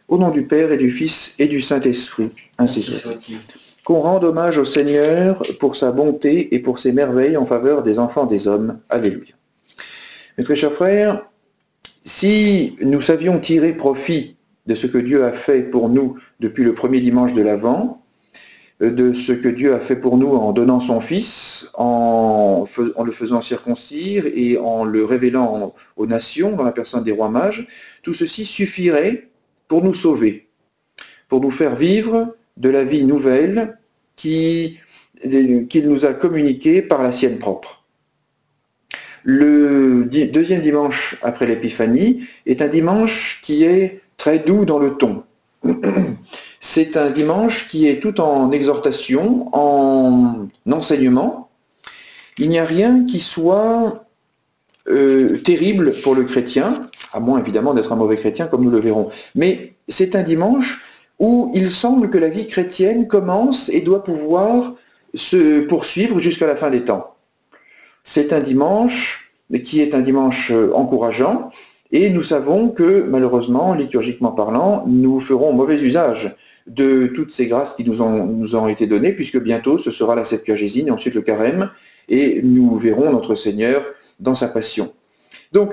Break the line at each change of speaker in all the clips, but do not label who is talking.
Au nom du Père et du Fils et du Saint-Esprit, ainsi soit-il. Qu'on rende hommage au Seigneur pour sa bonté et pour ses merveilles en faveur des enfants des hommes. Alléluia. Mes très chers frères, si nous savions tirer profit de ce que Dieu a fait pour nous depuis le premier dimanche de l'Avent, de ce que Dieu a fait pour nous en donnant son Fils, en le faisant circoncire et en le révélant aux nations dans la personne des rois mages, tout ceci suffirait pour nous sauver, pour nous faire vivre de la vie nouvelle qu'il nous a communiquée par la sienne propre. Le deuxième dimanche après l'Épiphanie est un dimanche qui est très doux dans le ton. C'est un dimanche qui est tout en exhortation, en enseignement. Il n'y a rien qui soit terrible pour le chrétien, à moins évidemment d'être un mauvais chrétien comme nous le verrons. Mais c'est un dimanche où il semble que la vie chrétienne commence et doit pouvoir se poursuivre jusqu'à la fin des temps. C'est un dimanche qui est un dimanche encourageant, et nous savons que, malheureusement, liturgiquement parlant, nous ferons mauvais usage de toutes ces grâces qui nous ont été données, puisque bientôt ce sera la Septuagésine et ensuite le Carême, et nous verrons notre Seigneur dans sa passion. Donc,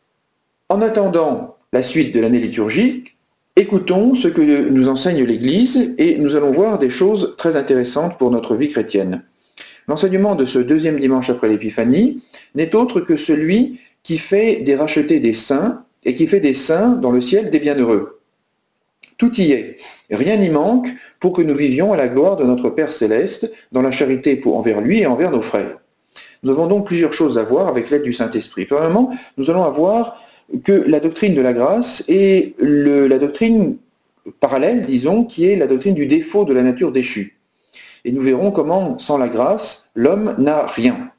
en attendant la suite de l'année liturgique, écoutons ce que nous enseigne l'Église, et nous allons voir des choses très intéressantes pour notre vie chrétienne. L'enseignement de ce deuxième dimanche après l'Épiphanie n'est autre que celui qui fait des rachetés des saints et qui fait des saints dans le ciel des bienheureux. Tout y est, rien n'y manque pour que nous vivions à la gloire de notre Père Céleste, dans la charité envers lui et envers nos frères. Nous avons donc plusieurs choses à voir avec l'aide du Saint-Esprit. Premièrement, nous allons avoir que la doctrine de la grâce et la doctrine parallèle, disons, qui est la doctrine du défaut de la nature déchue. Et nous verrons comment, sans la grâce, l'homme n'a rien.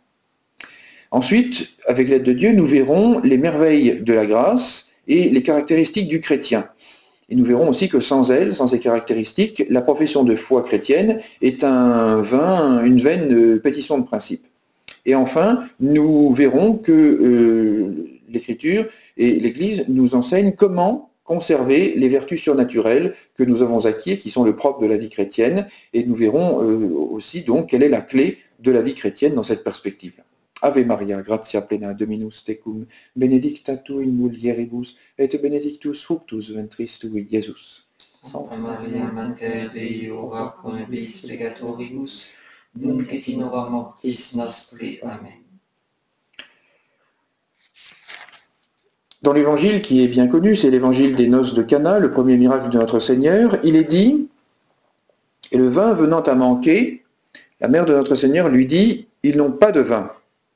Ensuite, avec l'aide de Dieu, nous verrons les merveilles de la grâce et les caractéristiques du chrétien. Et nous verrons aussi que sans elle, sans ces caractéristiques, la profession de foi chrétienne est une vaine pétition de principe. Et enfin, nous verrons que l'Écriture et l'Église nous enseignent comment conserver les vertus surnaturelles que nous avons acquises, qui sont le propre de la vie chrétienne, et nous verrons aussi donc quelle est la clé de la vie chrétienne dans cette perspective. Ave Maria, gratia plena, Dominus tecum, benedicta tu in mulieribus, et benedictus fructus ventris tui, Iesus.
Sancta Maria, Mater Dei, ora pro nobis peccatoribus, nunc et in hora mortis nostri. Amen.
Dans l'évangile qui est bien connu, c'est l'évangile des noces de Cana, le premier miracle de notre Seigneur, il est dit, et le vin venant à manquer, la mère de notre Seigneur lui dit, ils n'ont pas de vin.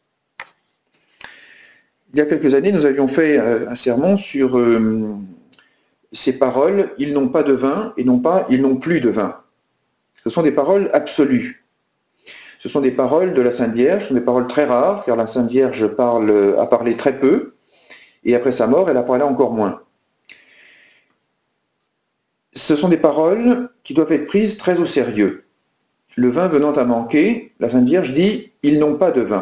Il y a quelques années, nous avions fait un sermon sur ces paroles, ils n'ont pas de vin, et non pas, ils n'ont plus de vin. Ce sont des paroles absolues. Ce sont des paroles de la Sainte Vierge, ce sont des paroles très rares, car la Sainte Vierge a parlé très peu, et après sa mort, elle a parlé encore moins. Ce sont des paroles qui doivent être prises très au sérieux. Le vin venant à manquer, la Sainte Vierge dit « ils n'ont pas de vin ».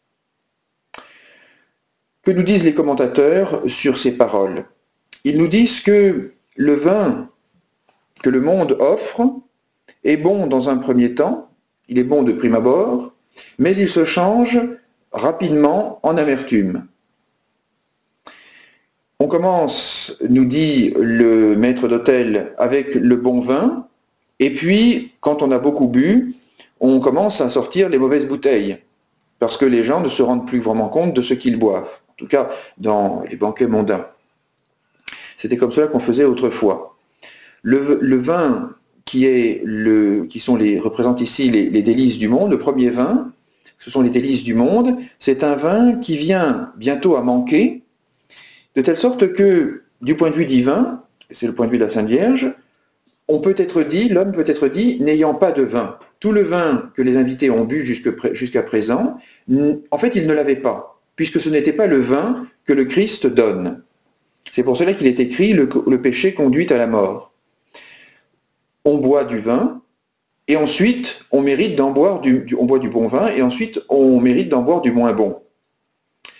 Que nous disent les commentateurs sur ces paroles? Ils nous disent que le vin que le monde offre est bon dans un premier temps, il est bon de prime abord, mais il se change rapidement en amertume. On commence, nous dit le maître d'hôtel, avec le bon vin, et puis, quand on a beaucoup bu, on commence à sortir les mauvaises bouteilles, parce que les gens ne se rendent plus vraiment compte de ce qu'ils boivent, en tout cas dans les banquets mondains. C'était comme cela qu'on faisait autrefois. Le vin qui représente ici les délices du monde, le premier vin, ce sont les délices du monde, c'est un vin qui vient bientôt à manquer, de telle sorte que, du point de vue divin, c'est le point de vue de la Sainte Vierge, l'homme peut être dit, n'ayant pas de vin. Tout le vin que les invités ont bu jusqu'à présent, en fait, ils ne l'avaient pas, puisque ce n'était pas le vin que le Christ donne. C'est pour cela qu'il est écrit « le péché conduit à la mort ». On boit du vin, et ensuite, on boit du bon vin, et ensuite, on mérite d'en boire du moins bon.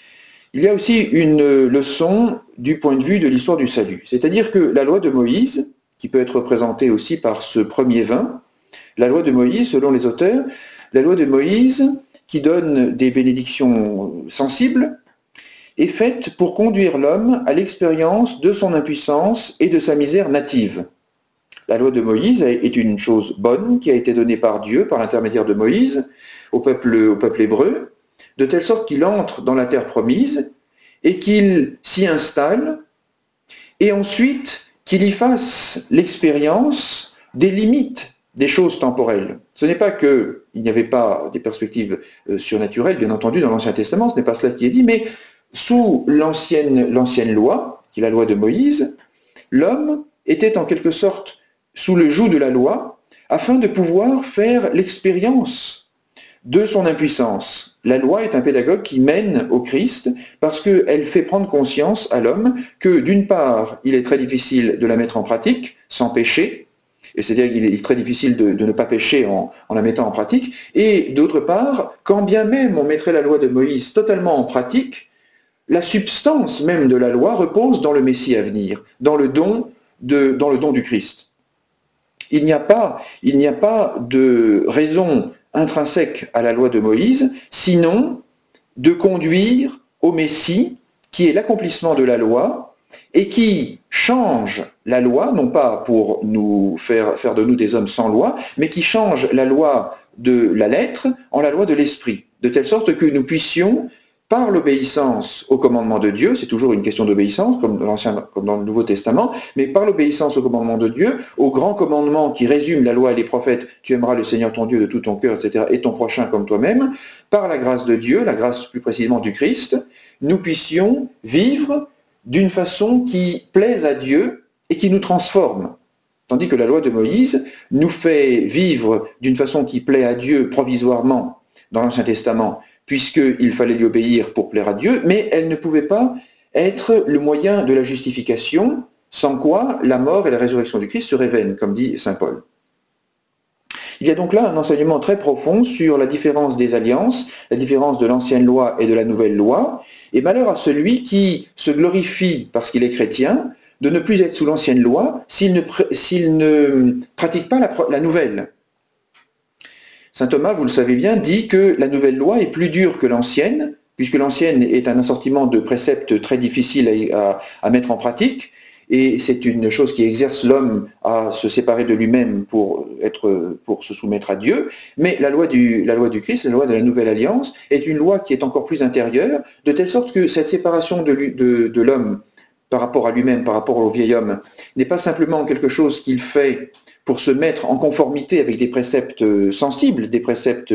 Il y a aussi une leçon du point de vue de l'histoire du salut. C'est-à-dire que la loi de Moïse, qui peut être représentée aussi par ce premier vin, la loi de Moïse, selon les auteurs, la loi de Moïse, qui donne des bénédictions sensibles, est faite pour conduire l'homme à l'expérience de son impuissance et de sa misère native. La loi de Moïse est une chose bonne qui a été donnée par Dieu, par l'intermédiaire de Moïse, au peuple hébreu, de telle sorte qu'il entre dans la terre promise et qu'il s'y installe, et ensuite qu'il y fasse l'expérience des limites des choses temporelles. Ce n'est pas qu'il n'y avait pas des perspectives surnaturelles, bien entendu, dans l'Ancien Testament, ce n'est pas cela qui est dit, mais sous l'ancienne loi, qui est la loi de Moïse, l'homme était en quelque sorte sous le joug de la loi, afin de pouvoir faire l'expérience de son impuissance. La loi est un pédagogue qui mène au Christ parce qu'elle fait prendre conscience à l'homme que d'une part, il est très difficile de la mettre en pratique sans pécher, et c'est-à-dire qu'il est très difficile de ne pas pécher en la mettant en pratique, et d'autre part, quand bien même on mettrait la loi de Moïse totalement en pratique, la substance même de la loi repose dans le Messie à venir, dans le don du Christ. Il n'y a pas de raison intrinsèque à la loi de Moïse, sinon de conduire au Messie, qui est l'accomplissement de la loi, et qui change la loi, non pas pour nous faire de nous des hommes sans loi, mais qui change la loi de la lettre en la loi de l'esprit, de telle sorte que nous puissions, par l'obéissance au commandement de Dieu, c'est toujours une question d'obéissance, comme dans le Nouveau Testament, mais par l'obéissance au commandement de Dieu, au grand commandement qui résume la loi et les prophètes, tu aimeras le Seigneur ton Dieu de tout ton cœur, etc., et ton prochain comme toi-même, par la grâce de Dieu, la grâce plus précisément du Christ, nous puissions vivre d'une façon qui plaise à Dieu et qui nous transforme. Tandis que la loi de Moïse nous fait vivre d'une façon qui plaît à Dieu provisoirement dans l'Ancien Testament, puisqu'il fallait lui obéir pour plaire à Dieu, mais elle ne pouvait pas être le moyen de la justification, sans quoi la mort et la résurrection du Christ seraient vaines, comme dit saint Paul. Il y a donc là un enseignement très profond sur la différence des alliances, la différence de l'ancienne loi et de la nouvelle loi, et malheur à celui qui se glorifie parce qu'il est chrétien, de ne plus être sous l'ancienne loi s'il ne pratique pas la nouvelle. Saint Thomas, vous le savez bien, dit que la nouvelle loi est plus dure que l'ancienne, puisque l'ancienne est un assortiment de préceptes très difficiles à mettre en pratique, et c'est une chose qui exerce l'homme à se séparer de lui-même pour se soumettre à Dieu. Mais la loi du Christ, la loi de la nouvelle alliance, est une loi qui est encore plus intérieure, de telle sorte que cette séparation de l'homme par rapport à lui-même, par rapport au vieil homme, n'est pas simplement quelque chose qu'il fait pour se mettre en conformité avec des préceptes sensibles, des préceptes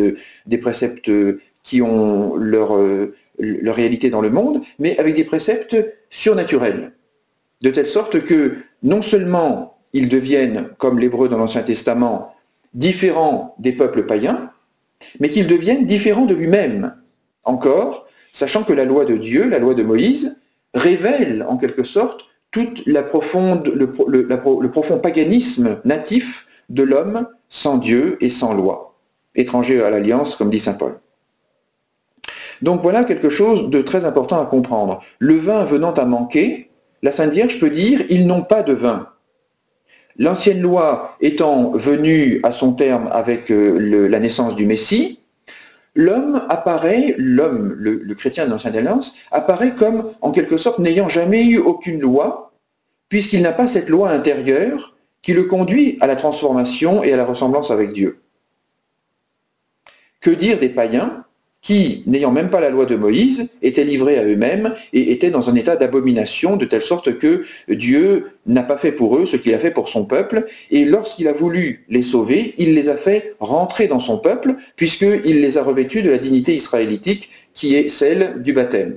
qui ont leur réalité dans le monde, mais avec des préceptes surnaturels. De telle sorte que non seulement ils deviennent, comme l'hébreu dans l'Ancien Testament, différents des peuples païens, mais qu'ils deviennent différents de lui-même. Encore, sachant que la loi de Dieu, la loi de Moïse, révèle en quelque sorte tout le profond paganisme natif de l'homme sans Dieu et sans loi, étranger à l'alliance, comme dit saint Paul. Donc voilà quelque chose de très important à comprendre. Le vin venant à manquer, la Sainte Vierge peut dire « ils n'ont pas de vin ». L'ancienne loi étant venue à son terme avec la naissance du Messie, le chrétien de l'Ancienne Alliance, apparaît comme, en quelque sorte, n'ayant jamais eu aucune loi, puisqu'il n'a pas cette loi intérieure qui le conduit à la transformation et à la ressemblance avec Dieu. Que dire des païens qui, n'ayant même pas la loi de Moïse, étaient livrés à eux-mêmes et étaient dans un état d'abomination, de telle sorte que Dieu n'a pas fait pour eux ce qu'il a fait pour son peuple, et lorsqu'il a voulu les sauver, il les a fait rentrer dans son peuple, puisqu'il les a revêtus de la dignité israélitique qui est celle du baptême.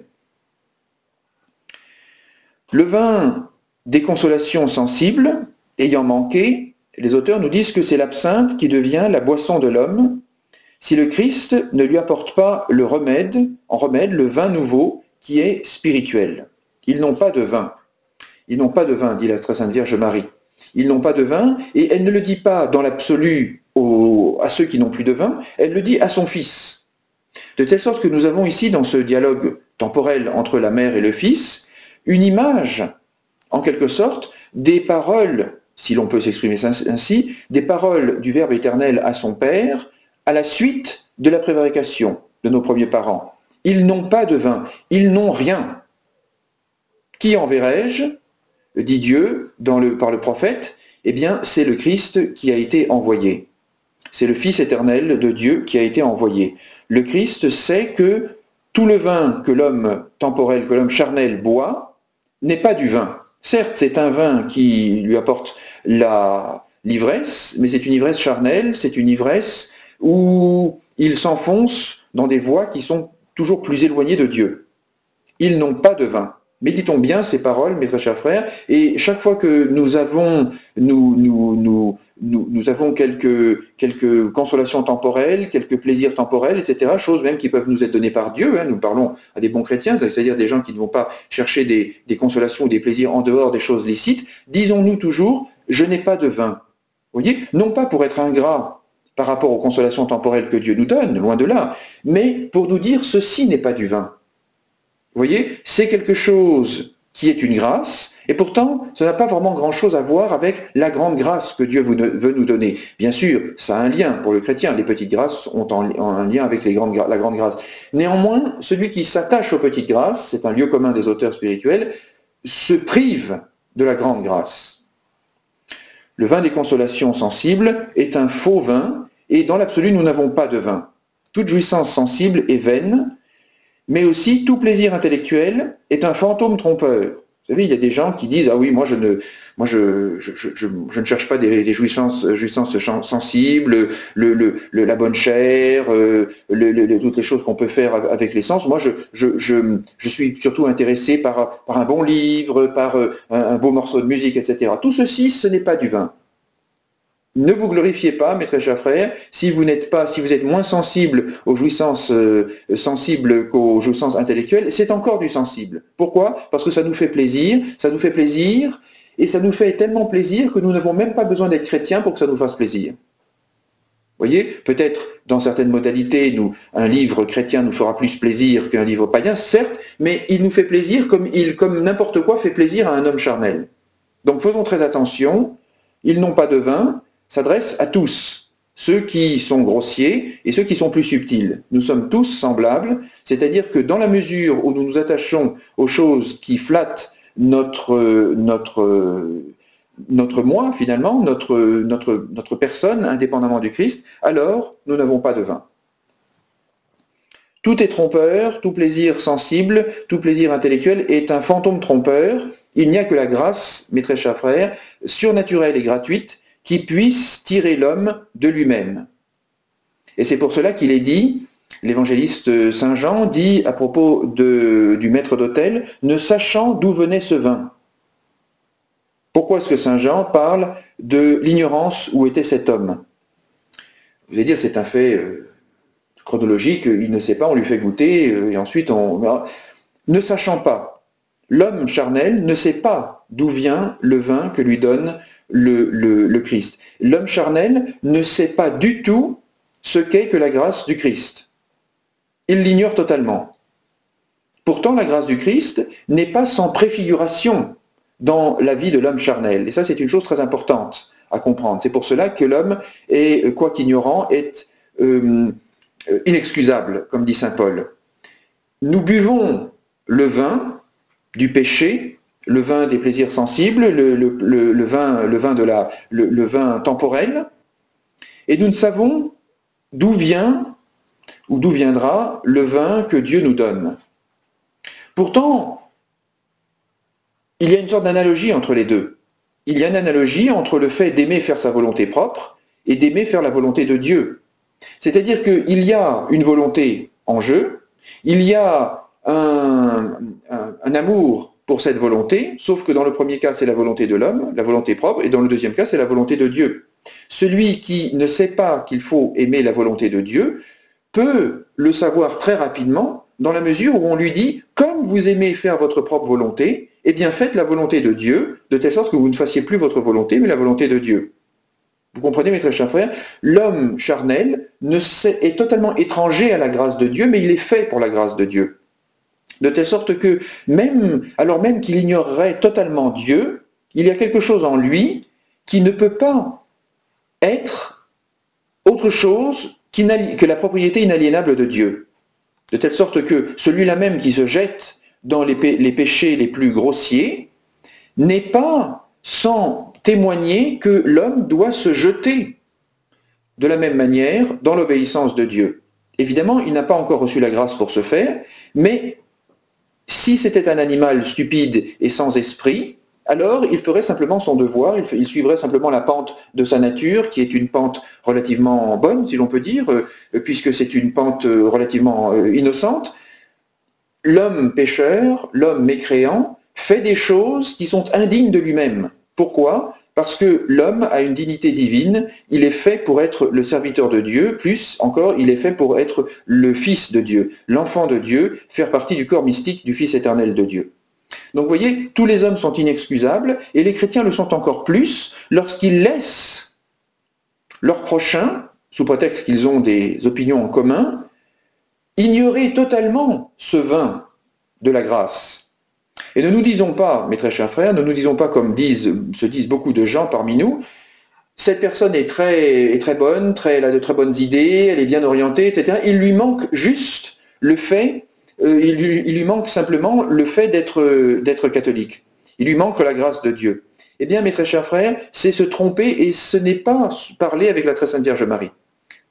Le vin des consolations sensibles, ayant manqué, les auteurs nous disent que c'est l'absinthe qui devient la boisson de l'homme, si le Christ ne lui apporte pas le remède, le vin nouveau, qui est spirituel. Ils n'ont pas de vin. Ils n'ont pas de vin, dit la très sainte Vierge Marie. Ils n'ont pas de vin, et elle ne le dit pas dans l'absolu à ceux qui n'ont plus de vin, elle le dit à son Fils. De telle sorte que nous avons ici, dans ce dialogue temporel entre la mère et le fils, une image, en quelque sorte, des paroles, si l'on peut s'exprimer ainsi, des paroles du Verbe éternel à son Père, à la suite de la prévarication de nos premiers parents. Ils n'ont pas de vin, ils n'ont rien. Qui enverrai-je, dit Dieu par le prophète? Eh bien, c'est le Christ qui a été envoyé. C'est le Fils éternel de Dieu qui a été envoyé. Le Christ sait que tout le vin que l'homme temporel, que l'homme charnel boit, n'est pas du vin. Certes, c'est un vin qui lui apporte l'ivresse, mais c'est une ivresse charnelle, c'est une ivresse où il s'enfonce dans des voies qui sont toujours plus éloignées de Dieu. Ils n'ont pas de vin. Méditons bien ces paroles, mes très chers frères, et chaque fois que nous avons quelques consolations temporelles, quelques plaisirs temporels, etc., choses même qui peuvent nous être données par Dieu, nous parlons à des bons chrétiens, c'est-à-dire des gens qui ne vont pas chercher des consolations ou des plaisirs en dehors des choses licites, disons-nous toujours, je n'ai pas de vin. Vous voyez, non pas pour être ingrat par rapport aux consolations temporelles que Dieu nous donne, loin de là, mais pour nous dire, ceci n'est pas du vin. Vous voyez, c'est quelque chose qui est une grâce, et pourtant, ça n'a pas vraiment grand-chose à voir avec la grande grâce que Dieu veut nous donner. Bien sûr, ça a un lien pour le chrétien, les petites grâces ont un lien avec la grande grâce. Néanmoins, celui qui s'attache aux petites grâces, c'est un lieu commun des auteurs spirituels, se prive de la grande grâce. Le vin des consolations sensibles est un faux vin, et dans l'absolu, nous n'avons pas de vin. Toute jouissance sensible est vaine, mais aussi tout plaisir intellectuel est un fantôme trompeur. Vous savez, il y a des gens qui disent « Ah oui, moi je ne cherche pas des jouissances sensibles, la bonne chair, toutes les choses qu'on peut faire avec les sens. Moi, je suis surtout intéressé par un bon livre, par un beau morceau de musique, etc. » Tout ceci, ce n'est pas du vin. Ne vous glorifiez pas, mes très chers frères, si vous êtes moins sensible aux jouissances sensibles qu'aux jouissances intellectuelles, c'est encore du sensible. Pourquoi? Parce que ça nous fait plaisir, et ça nous fait tellement plaisir que nous n'avons même pas besoin d'être chrétiens pour que ça nous fasse plaisir. Vous voyez, peut-être dans certaines modalités, un livre chrétien nous fera plus plaisir qu'un livre païen, certes, mais il nous fait plaisir comme n'importe quoi fait plaisir à un homme charnel. Donc faisons très attention, ils n'ont pas de vin, s'adresse à tous, ceux qui sont grossiers et ceux qui sont plus subtils. Nous sommes tous semblables, c'est-à-dire que dans la mesure où nous nous attachons aux choses qui flattent notre moi, finalement, notre personne, indépendamment du Christ, alors nous n'avons pas de vin. Tout est trompeur, tout plaisir sensible, tout plaisir intellectuel est un fantôme trompeur. Il n'y a que la grâce, mes très chers frères, surnaturelle et gratuite, qui puisse tirer l'homme de lui-même. Et c'est pour cela qu'il est dit, l'évangéliste Saint Jean dit à propos du maître d'autel, ne sachant d'où venait ce vin. Pourquoi est-ce que Saint Jean parle de l'ignorance où était cet homme? Vous allez dire, c'est un fait chronologique, il ne sait pas, on lui fait goûter, et ensuite ne sachant pas, l'homme charnel ne sait pas d'où vient le vin que lui donne le Christ. L'homme charnel ne sait pas du tout ce qu'est que la grâce du Christ. Il l'ignore totalement. Pourtant, la grâce du Christ n'est pas sans préfiguration dans la vie de l'homme charnel. Et ça, c'est une chose très importante à comprendre. C'est pour cela que l'homme, quoique ignorant, est inexcusable, comme dit saint Paul. Nous buvons le vin du péché, le vin des plaisirs sensibles, le vin temporel, et nous ne savons d'où vient ou d'où viendra le vin que Dieu nous donne. Pourtant, il y a une sorte d'analogie entre les deux. Il y a une analogie entre le fait d'aimer faire sa volonté propre et d'aimer faire la volonté de Dieu. C'est-à-dire qu'il y a une volonté en jeu, il y a un amour pour cette volonté, sauf que dans le premier cas, c'est la volonté de l'homme, la volonté propre, et dans le deuxième cas, c'est la volonté de Dieu. Celui qui ne sait pas qu'il faut aimer la volonté de Dieu peut le savoir très rapidement dans la mesure où on lui dit « comme vous aimez faire votre propre volonté, eh bien faites la volonté de Dieu, de telle sorte que vous ne fassiez plus votre volonté, mais la volonté de Dieu. » Vous comprenez, mes très chers frères, l'homme charnel est totalement étranger à la grâce de Dieu, mais il est fait pour la grâce de Dieu. De telle sorte que, alors même qu'il ignorerait totalement Dieu, il y a quelque chose en lui qui ne peut pas être autre chose que la propriété inaliénable de Dieu. De telle sorte que celui-là même qui se jette dans les péchés les plus grossiers n'est pas sans témoigner que l'homme doit se jeter de la même manière dans l'obéissance de Dieu. Évidemment, il n'a pas encore reçu la grâce pour ce faire, mais si c'était un animal stupide et sans esprit, alors il ferait simplement son devoir, il suivrait simplement la pente de sa nature, qui est une pente relativement bonne, si l'on peut dire, puisque c'est une pente relativement innocente. L'homme pécheur, l'homme mécréant, fait des choses qui sont indignes de lui-même. Pourquoi ? Parce que l'homme a une dignité divine, il est fait pour être le serviteur de Dieu, plus encore, il est fait pour être le Fils de Dieu, l'enfant de Dieu, faire partie du corps mystique du Fils éternel de Dieu. Donc vous voyez, tous les hommes sont inexcusables, et les chrétiens le sont encore plus lorsqu'ils laissent leurs prochains, sous prétexte qu'ils ont des opinions en commun, ignorer totalement ce vin de la grâce. Et ne nous disons pas, mes très chers frères, ne nous disons pas comme se disent beaucoup de gens parmi nous, cette personne est très bonne, elle a de très bonnes idées, elle est bien orientée, etc. Il lui manque juste le fait, il lui manque simplement le fait d'être catholique. Il lui manque la grâce de Dieu. Eh bien, mes très chers frères, c'est se tromper et ce n'est pas parler avec la très Sainte Vierge Marie. Pourquoi ?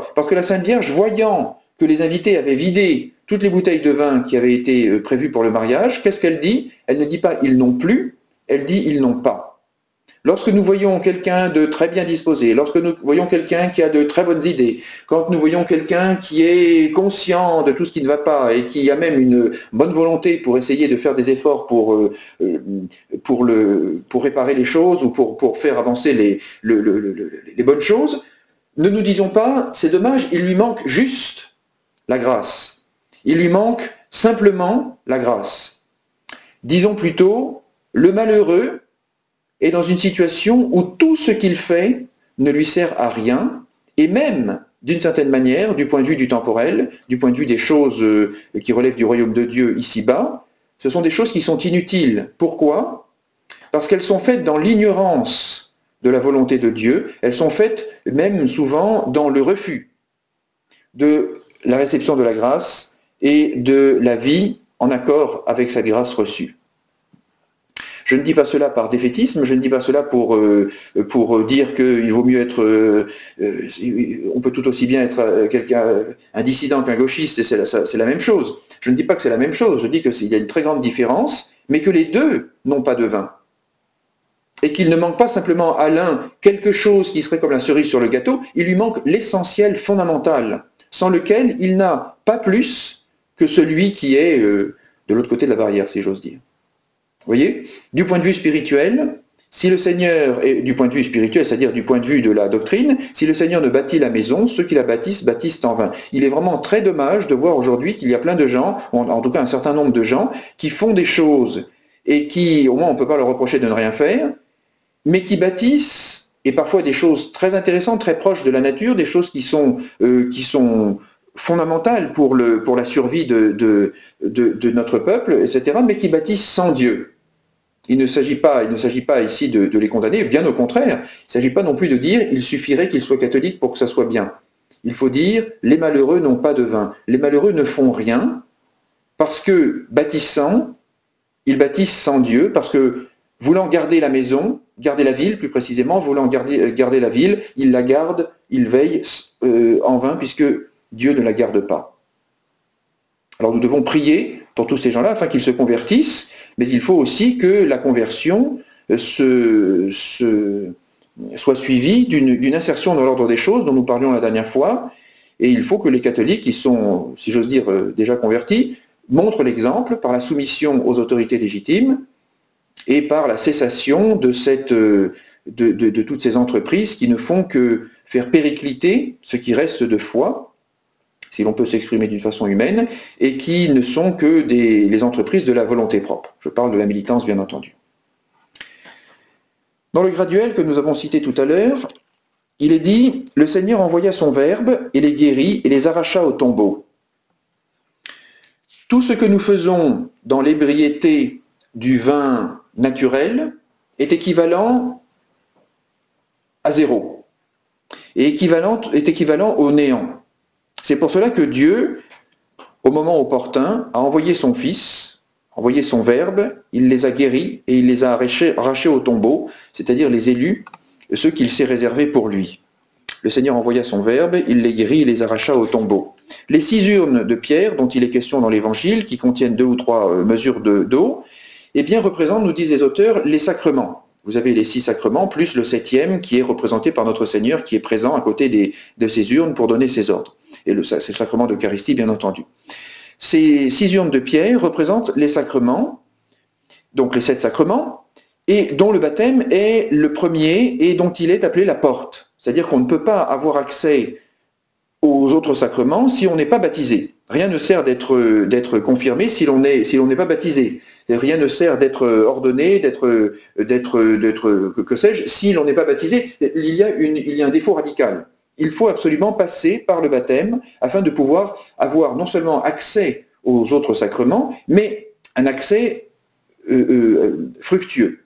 Parce que la Sainte Vierge, voyant que les invités avaient vidé toutes les bouteilles de vin qui avaient été prévues pour le mariage, qu'est-ce qu'elle dit ? Elle ne dit pas « ils n'ont plus », elle dit « ils n'ont pas ». Lorsque nous voyons quelqu'un de très bien disposé, lorsque nous voyons quelqu'un qui a de très bonnes idées, quand nous voyons quelqu'un qui est conscient de tout ce qui ne va pas et qui a même une bonne volonté pour essayer de faire des efforts pour réparer les choses ou pour faire avancer les bonnes choses, ne nous disons pas « c'est dommage, il lui manque juste la grâce ». Il lui manque simplement la grâce. Disons plutôt, le malheureux est dans une situation où tout ce qu'il fait ne lui sert à rien, et même, d'une certaine manière, du point de vue du temporel, du point de vue des choses qui relèvent du royaume de Dieu ici-bas, ce sont des choses qui sont inutiles. Pourquoi ? Parce qu'elles sont faites dans l'ignorance de la volonté de Dieu, elles sont faites même souvent dans le refus de la réception de la grâce et de la vie en accord avec cette grâce reçue. Je ne dis pas cela par défaitisme, je ne dis pas cela pour dire qu'il vaut mieux être... on peut tout aussi bien être un dissident qu'un gauchiste, et c'est la même chose. Je ne dis pas que c'est la même chose, je dis qu'il y a une très grande différence, mais que les deux n'ont pas de vin. Et qu'il ne manque pas simplement à l'un quelque chose qui serait comme la cerise sur le gâteau, il lui manque l'essentiel fondamental, sans lequel il n'a pas plus que celui qui est de l'autre côté de la barrière, si j'ose dire. Vous voyez ? Du point de vue spirituel, si le Seigneur, et du point de vue spirituel, c'est-à-dire du point de vue de la doctrine, si le Seigneur ne bâtit la maison, ceux qui la bâtissent, bâtissent en vain. Il est vraiment très dommage de voir aujourd'hui qu'il y a plein de gens, en tout cas un certain nombre de gens, qui font des choses et qui, au moins on ne peut pas leur reprocher de ne rien faire, mais qui bâtissent, et parfois des choses très intéressantes, très proches de la nature, des choses qui sont fondamentales pour la survie de notre peuple, etc., mais qui bâtissent sans Dieu. Il ne s'agit pas ici de les condamner, bien au contraire. Il ne s'agit pas non plus de dire il suffirait qu'ils soient catholiques pour que ça soit bien. Il faut dire les malheureux n'ont pas de vin. Les malheureux ne font rien parce que bâtissant, ils bâtissent sans Dieu, parce que voulant garder la maison, garder la ville plus précisément, voulant garder la ville, ils la gardent, ils veillent en vain puisque Dieu ne la garde pas. Alors nous devons prier pour tous ces gens-là afin qu'ils se convertissent, mais il faut aussi que la conversion soit suivie d'une insertion dans l'ordre des choses dont nous parlions la dernière fois, et il faut que les catholiques qui sont, si j'ose dire, déjà convertis, montrent l'exemple par la soumission aux autorités légitimes et par la cessation de toutes ces entreprises qui ne font que faire péricliter ce qui reste de foi, si l'on peut s'exprimer d'une façon humaine, et qui ne sont que les entreprises de la volonté propre. Je parle de la militance, bien entendu. Dans le graduel que nous avons cité tout à l'heure, il est dit « Le Seigneur envoya son Verbe et les guérit et les arracha au tombeau ». Tout ce que nous faisons dans l'ébriété du vin naturel est équivalent à zéro, et est équivalent au néant. C'est pour cela que Dieu, au moment opportun, a envoyé son Fils, envoyé son Verbe, il les a guéris et il les a arrachés au tombeau, c'est-à-dire les élus, ceux qu'il s'est réservés pour lui. Le Seigneur envoya son Verbe, il les guérit, il les arracha au tombeau. Les 6 urnes de pierre dont il est question dans l'Évangile, qui contiennent 2 ou 3 mesures d'eau, eh bien représentent, nous disent les auteurs, les sacrements. Vous avez les 6 sacrements, plus le 7e qui est représenté par notre Seigneur, qui est présent à côté de ces urnes pour donner ses ordres. Et c'est le sacrement d'Eucharistie, bien entendu. Ces 6 urnes de pierre représentent les sacrements, donc les 7 sacrements, et dont le baptême est le premier et dont il est appelé la porte. C'est-à-dire qu'on ne peut pas avoir accès aux autres sacrements si on n'est pas baptisé. Rien ne sert d'être confirmé si l'on n'est pas baptisé. Rien ne sert d'être ordonné, que sais-je, si l'on n'est pas baptisé. Il y a un défaut radical. Il faut absolument passer par le baptême afin de pouvoir avoir non seulement accès aux autres sacrements, mais un accès fructueux.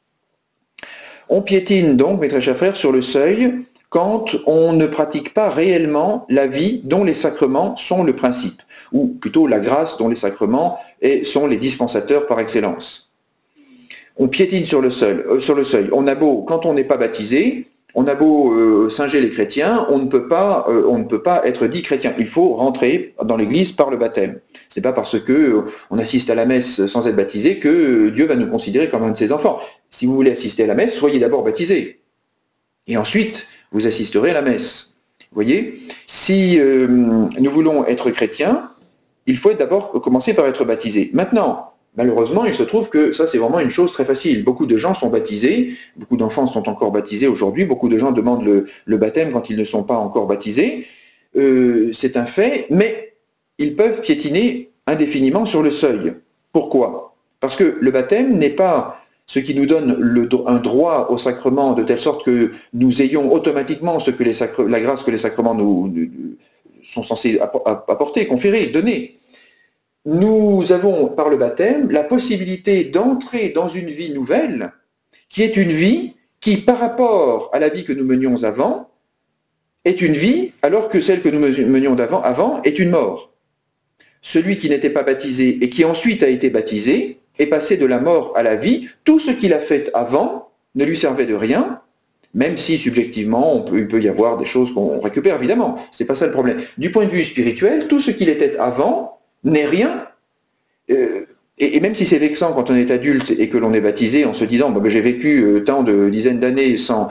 On piétine donc, mes très chers frères, sur le seuil quand on ne pratique pas réellement la vie dont les sacrements sont le principe, ou plutôt la grâce dont les sacrements sont les dispensateurs par excellence. On piétine sur le seuil. On a beau, quand on n'est pas baptisé, on a beau singer les chrétiens, on ne peut pas être dit chrétien. Il faut rentrer dans l'Église par le baptême. Ce n'est pas parce que on assiste à la messe sans être baptisé que Dieu va nous considérer comme un de ses enfants. Si vous voulez assister à la messe, soyez d'abord baptisé. Et ensuite, vous assisterez à la messe. Vous voyez, si nous voulons être chrétiens, il faut d'abord commencer par être baptisé. Maintenant, malheureusement, il se trouve que ça, c'est vraiment une chose très facile. Beaucoup de gens sont baptisés, beaucoup d'enfants sont encore baptisés aujourd'hui, beaucoup de gens demandent le baptême quand ils ne sont pas encore baptisés. C'est un fait, mais ils peuvent piétiner indéfiniment sur le seuil. Pourquoi? Parce que le baptême n'est pas ce qui nous donne un droit au sacrement de telle sorte que nous ayons automatiquement la grâce que les sacrements nous sont censés apporter, conférer, donner. Nous avons, par le baptême, la possibilité d'entrer dans une vie nouvelle, qui est une vie qui, par rapport à la vie que nous menions avant, est une vie, alors que celle que nous menions avant est une mort. Celui qui n'était pas baptisé et qui ensuite a été baptisé est passé de la mort à la vie. Tout ce qu'il a fait avant ne lui servait de rien, même si subjectivement il peut y avoir des choses qu'on récupère, évidemment. Ce n'est pas ça le problème. Du point de vue spirituel, tout ce qu'il était avant n'est rien. Et même si c'est vexant quand on est adulte et que l'on est baptisé en se disant « j'ai vécu tant de dizaines d'années sans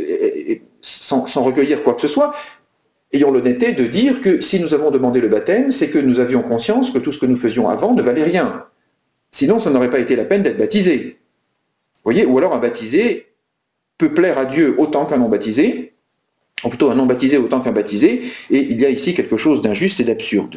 recueillir quoi que ce soit », ayons l'honnêteté de dire que si nous avons demandé le baptême, c'est que nous avions conscience que tout ce que nous faisions avant ne valait rien. Sinon, ça n'aurait pas été la peine d'être baptisé. Vous voyez, ou alors un baptisé peut plaire à Dieu autant qu'un non-baptisé, ou plutôt un non-baptisé autant qu'un baptisé, et il y a ici quelque chose d'injuste et d'absurde.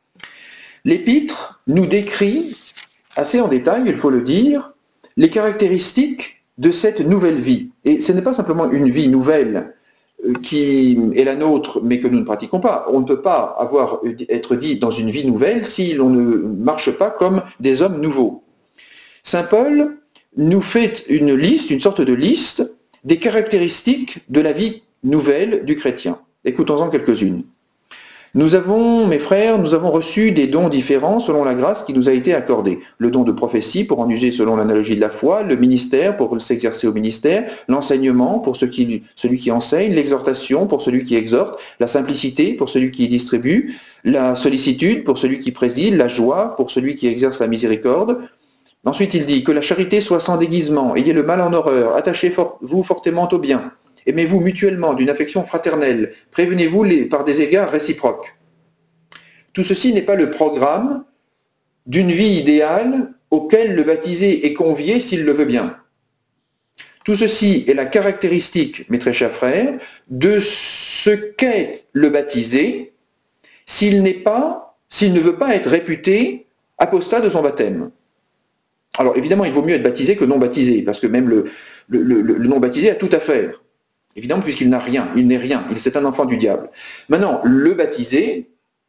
L'Épître nous décrit, assez en détail, il faut le dire, les caractéristiques de cette nouvelle vie. Et ce n'est pas simplement une vie nouvelle qui est la nôtre, mais que nous ne pratiquons pas. On ne peut pas être dit dans une vie nouvelle si l'on ne marche pas comme des hommes nouveaux. Saint Paul nous fait une sorte de liste des caractéristiques de la vie nouvelle du chrétien. Écoutons-en quelques-unes. Nous avons, mes frères, reçu des dons différents selon la grâce qui nous a été accordée. Le don de prophétie pour en user selon l'analogie de la foi, le ministère pour s'exercer au ministère, l'enseignement pour celui qui enseigne, l'exhortation pour celui qui exhorte, la simplicité pour celui qui distribue, la sollicitude pour celui qui préside, la joie pour celui qui exerce la miséricorde. Ensuite, il dit que la charité soit sans déguisement, ayez le mal en horreur, attachez-vous fortement au bien. Aimez-vous mutuellement d'une affection fraternelle, prévenez-vous par des égards réciproques. Tout ceci n'est pas le programme d'une vie idéale auquel le baptisé est convié s'il le veut bien. Tout ceci est la caractéristique, mes très chers frères, de ce qu'est le baptisé s'il ne veut pas être réputé apostat de son baptême. Alors évidemment, il vaut mieux être baptisé que non baptisé, parce que même le non baptisé a tout à faire. Évidemment, puisqu'il n'a rien, il n'est rien, c'est un enfant du diable. Maintenant, le baptisé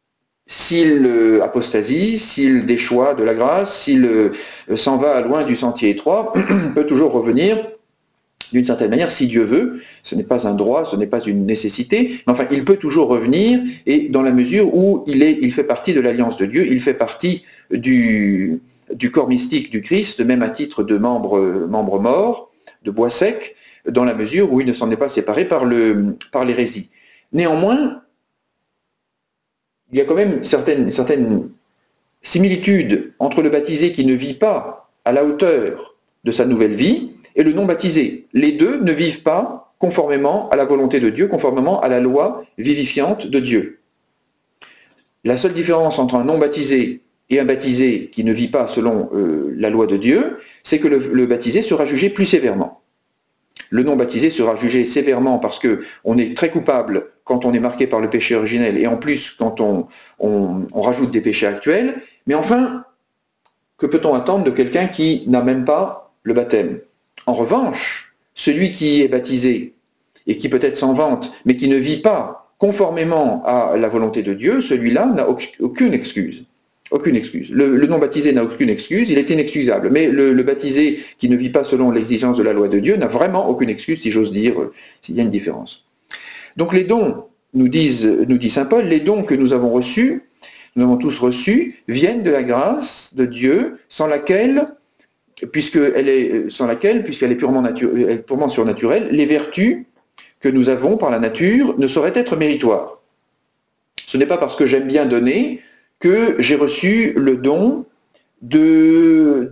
s'il apostasie, s'il déchoit de la grâce, s'il s'en va loin du sentier étroit, peut toujours revenir d'une certaine manière, si Dieu veut. Ce n'est pas un droit, ce n'est pas une nécessité, mais enfin, il peut toujours revenir, et dans la mesure où il fait partie de l'alliance de Dieu, il fait partie du corps mystique du Christ, même à titre de membre mort, de bois sec, dans la mesure où il ne s'en est pas séparé par l'hérésie. Néanmoins, il y a quand même certaines similitudes entre le baptisé qui ne vit pas à la hauteur de sa nouvelle vie et le non baptisé. Les deux ne vivent pas conformément à la volonté de Dieu, conformément à la loi vivifiante de Dieu. La seule différence entre un non baptisé et un baptisé qui ne vit pas selon la loi de Dieu, c'est que le baptisé sera jugé plus sévèrement. Le non baptisé sera jugé sévèrement parce qu'on est très coupable quand on est marqué par le péché originel et en plus quand on rajoute des péchés actuels. Mais enfin, que peut-on attendre de quelqu'un qui n'a même pas le baptême? En revanche, celui qui est baptisé et qui peut-être s'en vante, mais qui ne vit pas conformément à la volonté de Dieu, celui-là n'a aucune excuse. Aucune excuse. Le non-baptisé n'a aucune excuse, il est inexcusable. Mais le baptisé qui ne vit pas selon l'exigence de la loi de Dieu n'a vraiment aucune excuse, si j'ose dire, s'il y a une différence. Donc les dons, nous dit saint Paul, les dons que nous avons reçus, nous avons tous reçus, viennent de la grâce de Dieu, sans laquelle, puisqu'elle est purement surnaturelle, les vertus que nous avons par la nature ne sauraient être méritoires. Ce n'est pas parce que j'aime bien donner que j'ai reçu le don de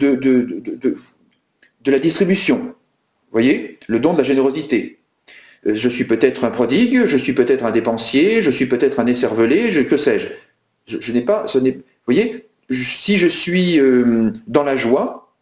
la distribution. Vous voyez, le don de la générosité. Je suis peut-être un prodigue, je suis peut-être un dépensier, je suis peut-être un écervelé, que sais-je. Je n'ai pas, vous voyez, si je suis dans la joie,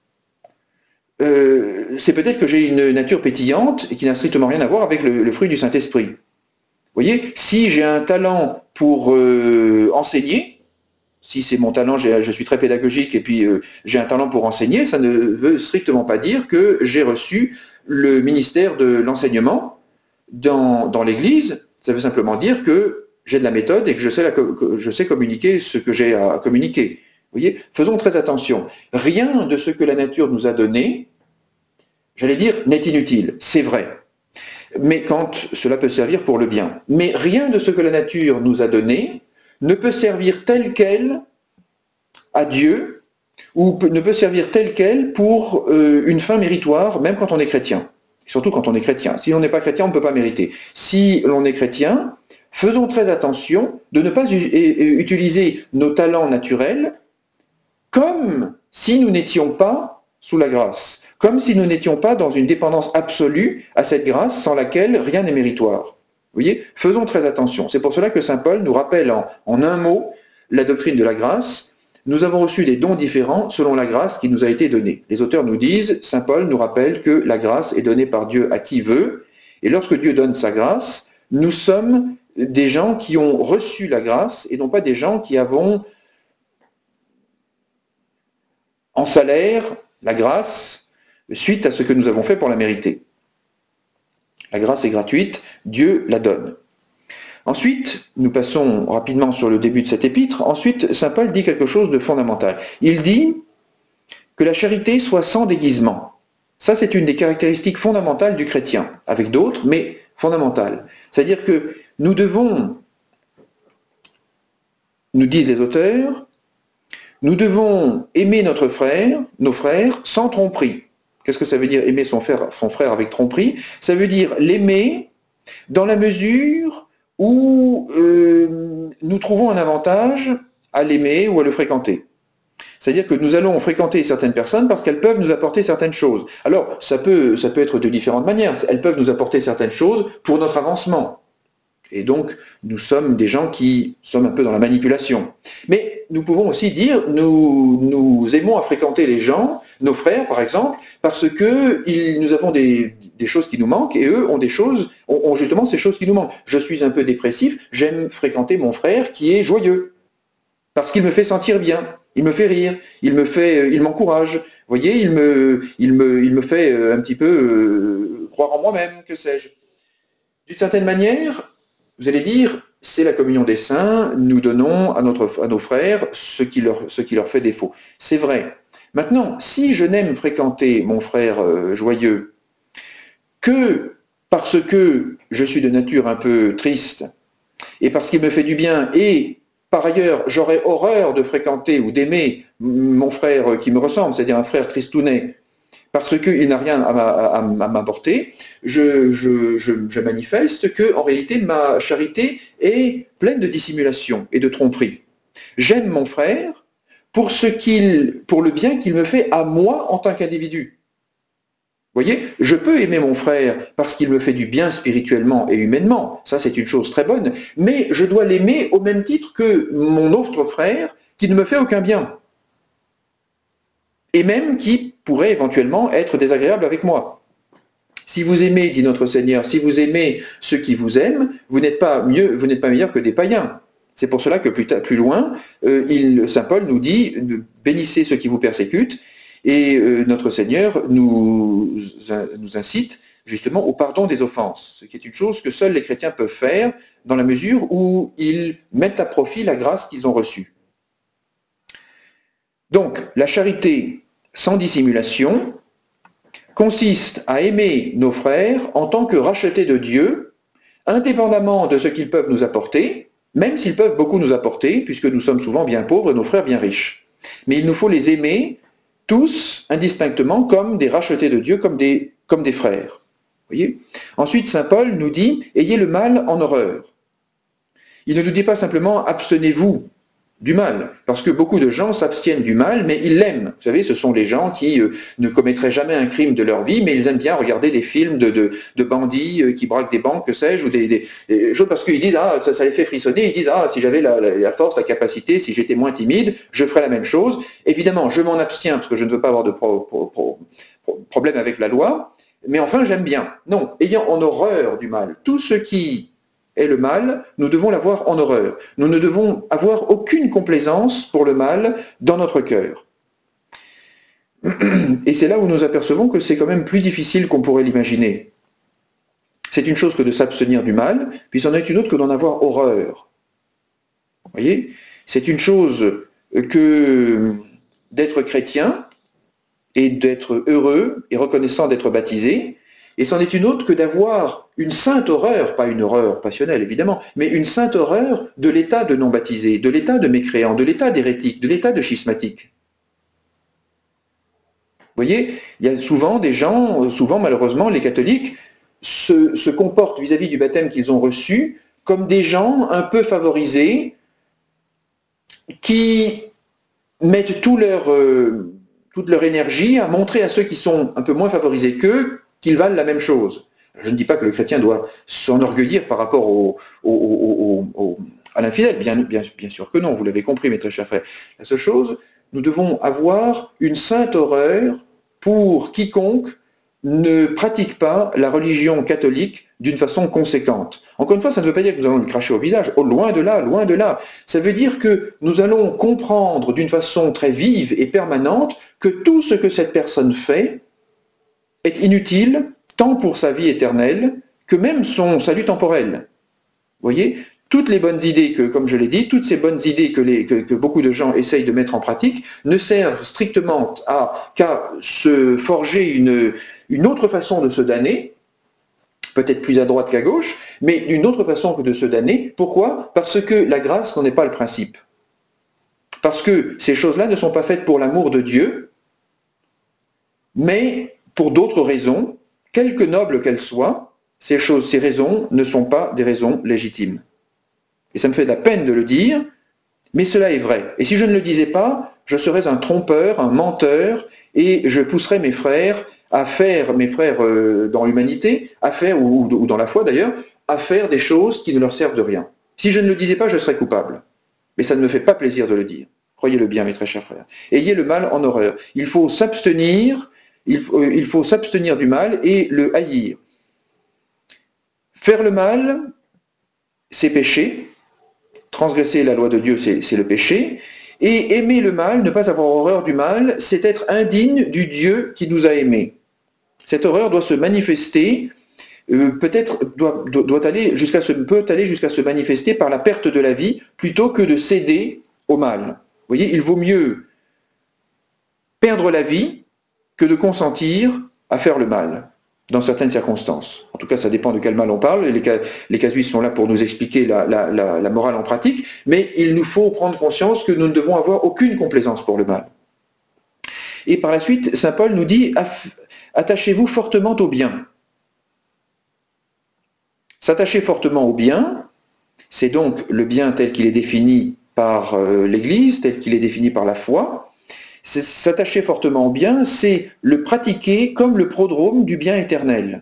c'est peut-être que j'ai une nature pétillante et qui n'a strictement rien à voir avec le fruit du Saint-Esprit. Vous voyez, si j'ai un talent pour enseigner, si c'est mon talent, je suis très pédagogique et puis j'ai un talent pour enseigner, ça ne veut strictement pas dire que j'ai reçu le ministère de l'enseignement dans l'Église. Ça veut simplement dire que j'ai de la méthode et que je sais communiquer ce que j'ai à communiquer. Vous voyez, faisons très attention. Rien de ce que la nature nous a donné, j'allais dire, n'est inutile. C'est vrai. Mais quand cela peut servir pour le bien. Mais rien de ce que la nature nous a donné ne peut servir tel quel à Dieu ou ne peut servir tel quel pour une fin méritoire, même quand on est chrétien. Surtout quand on est chrétien. Si on n'est pas chrétien, on ne peut pas mériter. Si l'on est chrétien, faisons très attention de ne pas utiliser nos talents naturels comme si nous n'étions pas sous la grâce, comme si nous n'étions pas dans une dépendance absolue à cette grâce sans laquelle rien n'est méritoire. Vous voyez, faisons très attention. C'est pour cela que saint Paul nous rappelle en un mot la doctrine de la grâce. Nous avons reçu des dons différents selon la grâce qui nous a été donnée. Les auteurs nous disent, saint Paul nous rappelle que la grâce est donnée par Dieu à qui veut, et lorsque Dieu donne sa grâce, nous sommes des gens qui ont reçu la grâce et non pas des gens qui avons en salaire la grâce suite à ce que nous avons fait pour la mériter. La grâce est gratuite, Dieu la donne. Ensuite, nous passons rapidement sur le début de cet épître. Ensuite, saint Paul dit quelque chose de fondamental. Il dit que la charité soit sans déguisement. Ça, c'est une des caractéristiques fondamentales du chrétien, avec d'autres, mais fondamentales. C'est-à-dire que nous devons, nous disent les auteurs, nous devons aimer nos frères, sans tromperie. Qu'est-ce que ça veut dire aimer son frère avec tromperie? Ça veut dire l'aimer dans la mesure où nous trouvons un avantage à l'aimer ou à le fréquenter. C'est-à-dire que nous allons fréquenter certaines personnes parce qu'elles peuvent nous apporter certaines choses. Alors, ça peut être de différentes manières. Elles peuvent nous apporter certaines choses pour notre avancement. Et donc, nous sommes des gens qui sommes un peu dans la manipulation. Mais nous pouvons aussi dire, nous aimons à fréquenter les gens, nos frères par exemple, parce que nous avons des choses qui nous manquent et eux ont justement ces choses qui nous manquent. Je suis un peu dépressif, j'aime fréquenter mon frère qui est joyeux, parce qu'il me fait sentir bien, il me fait rire, il m'encourage. Vous voyez, il me fait un petit peu croire en moi-même, que sais-je. D'une certaine manière, vous allez dire, c'est la communion des saints, nous donnons à nos frères ce qui leur fait défaut. C'est vrai. Maintenant, si je n'aime fréquenter mon frère joyeux que parce que je suis de nature un peu triste, et parce qu'il me fait du bien, et par ailleurs j'aurais horreur de fréquenter ou d'aimer mon frère qui me ressemble, c'est-à-dire un frère tristounet, parce qu'il n'a rien à m'apporter, je manifeste que en réalité ma charité est pleine de dissimulation et de tromperie. J'aime mon frère pour le bien qu'il me fait à moi en tant qu'individu. Vous voyez, je peux aimer mon frère parce qu'il me fait du bien spirituellement et humainement, ça c'est une chose très bonne, mais je dois l'aimer au même titre que mon autre frère qui ne me fait aucun bien, et même qui pourrait éventuellement être désagréable avec moi. Si vous aimez, dit notre Seigneur, si vous aimez ceux qui vous aiment, vous n'êtes pas meilleur que des païens. C'est pour cela que plus loin, Saint Paul nous dit « Bénissez ceux qui vous persécutent », et notre Seigneur nous incite justement au pardon des offenses, ce qui est une chose que seuls les chrétiens peuvent faire dans la mesure où ils mettent à profit la grâce qu'ils ont reçue. Donc, la charité sans dissimulation consiste à aimer nos frères en tant que rachetés de Dieu, indépendamment de ce qu'ils peuvent nous apporter, même s'ils peuvent beaucoup nous apporter, puisque nous sommes souvent bien pauvres et nos frères bien riches. Mais il nous faut les aimer tous indistinctement comme des rachetés de Dieu, comme des frères. Voyez ? Ensuite, saint Paul nous dit « Ayez le mal en horreur ». Il ne nous dit pas simplement « Abstenez-vous du mal », parce que beaucoup de gens s'abstiennent du mal, mais ils l'aiment. Vous savez, ce sont les gens qui ne commettraient jamais un crime de leur vie, mais ils aiment bien regarder des films de bandits qui braquent des banques, que sais-je, ou des choses parce qu'ils disent « Ah, ça les fait frissonner », ils disent « Ah, si j'avais la force, la capacité, si j'étais moins timide, je ferais la même chose ». Évidemment, je m'en abstiens parce que je ne veux pas avoir de problème avec la loi, mais enfin, j'aime bien. Non, ayant en horreur du mal, tout ce qui est le mal, nous devons l'avoir en horreur. Nous ne devons avoir aucune complaisance pour le mal dans notre cœur. Et c'est là où nous apercevons que c'est quand même plus difficile qu'on pourrait l'imaginer. C'est une chose que de s'abstenir du mal, puis c'en est une autre que d'en avoir horreur. Vous voyez ? C'est une chose que d'être chrétien et d'être heureux et reconnaissant d'être baptisé, et c'en est une autre que d'avoir une sainte horreur, pas une horreur passionnelle évidemment, mais une sainte horreur de l'état de non-baptisé, de l'état de mécréant, de l'état d'hérétique, de l'état de schismatique. Vous voyez, il y a souvent des gens, souvent malheureusement les catholiques, se comportent vis-à-vis du baptême qu'ils ont reçu comme des gens un peu favorisés qui mettent toute leur énergie à montrer à ceux qui sont un peu moins favorisés qu'eux qu'ils valent la même chose. Je ne dis pas que le chrétien doit s'enorgueillir par rapport à l'infidèle, bien sûr que non, vous l'avez compris mes très chers frères. La seule chose, nous devons avoir une sainte horreur pour quiconque ne pratique pas la religion catholique d'une façon conséquente. Encore une fois, ça ne veut pas dire que nous allons lui cracher au visage, oh, loin de là, loin de là. Ça veut dire que nous allons comprendre d'une façon très vive et permanente que tout ce que cette personne fait est inutile, tant pour sa vie éternelle, que même son salut temporel. Vous voyez ? Toutes les bonnes idées que, comme je l'ai dit, toutes ces bonnes idées que beaucoup de gens essayent de mettre en pratique ne servent strictement qu'à se forger une autre façon de se damner, peut-être plus à droite qu'à gauche, mais une autre façon que de se damner. Pourquoi ? Parce que la grâce n'en est pas le principe. Parce que ces choses-là ne sont pas faites pour l'amour de Dieu, mais pour d'autres raisons, quelque nobles qu'elles soient, ces raisons ne sont pas des raisons légitimes. Et ça me fait de la peine de le dire, mais cela est vrai. Et si je ne le disais pas, je serais un trompeur, un menteur, et je pousserais mes frères dans l'humanité, ou dans la foi d'ailleurs, à faire des choses qui ne leur servent de rien. Si je ne le disais pas, je serais coupable. Mais ça ne me fait pas plaisir de le dire. Croyez-le bien, mes très chers frères. Ayez le mal en horreur. Il faut s'abstenir du mal et le haïr. Faire le mal, c'est pécher. Transgresser la loi de Dieu, c'est le péché. Et aimer le mal, ne pas avoir horreur du mal, c'est être indigne du Dieu qui nous a aimés. Cette horreur doit se manifester peut-être doit aller peut aller jusqu'à se manifester par la perte de la vie plutôt que de céder au mal. Vous voyez, il vaut mieux perdre la vie que de consentir à faire le mal, dans certaines circonstances. En tout cas, ça dépend de quel mal on parle, et les casuistes sont là pour nous expliquer la morale en pratique, mais il nous faut prendre conscience que nous ne devons avoir aucune complaisance pour le mal. Et par la suite, saint Paul nous dit « Attachez-vous fortement au bien ». S'attacher fortement au bien, c'est donc le bien tel qu'il est défini par l'Église, tel qu'il est défini par la foi. S'attacher fortement au bien, c'est le pratiquer comme le prodrome du bien éternel.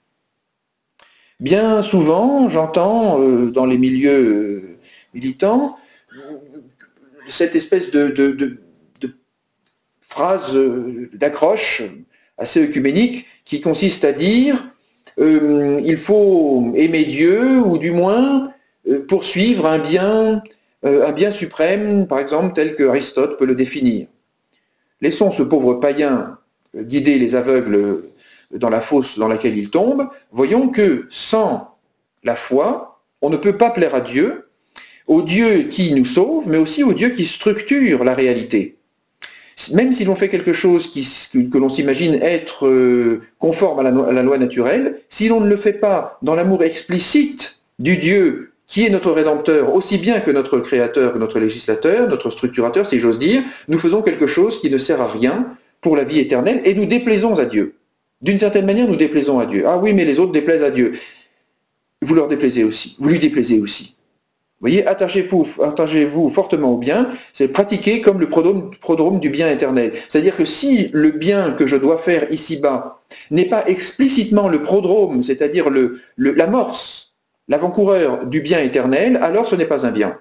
Bien souvent, j'entends dans les milieux militants cette espèce de phrase d'accroche assez œcuménique qui consiste à dire il faut aimer Dieu, ou du moins poursuivre un bien suprême, par exemple, tel que Aristote peut le définir. Laissons ce pauvre païen guider les aveugles dans la fosse dans laquelle il tombe. Voyons que sans la foi, on ne peut pas plaire à Dieu, au Dieu qui nous sauve, mais aussi au Dieu qui structure la réalité. Même si l'on fait quelque chose que l'on s'imagine être conforme à la loi naturelle, si l'on ne le fait pas dans l'amour explicite du Dieu qui est notre Rédempteur, aussi bien que notre Créateur, que notre législateur, notre structurateur, si j'ose dire, nous faisons quelque chose qui ne sert à rien pour la vie éternelle et nous déplaisons à Dieu. D'une certaine manière, nous déplaisons à Dieu. Ah oui, mais les autres déplaisent à Dieu. Vous leur déplaisez aussi, vous lui déplaisez aussi. Vous voyez, attachez-vous fortement au bien, c'est pratiquer comme le prodrome du bien éternel. C'est-à-dire que si le bien que je dois faire ici-bas n'est pas explicitement le prodrome, c'est-à-dire l'amorce, l'avant-coureur du bien éternel, alors ce n'est pas un bien.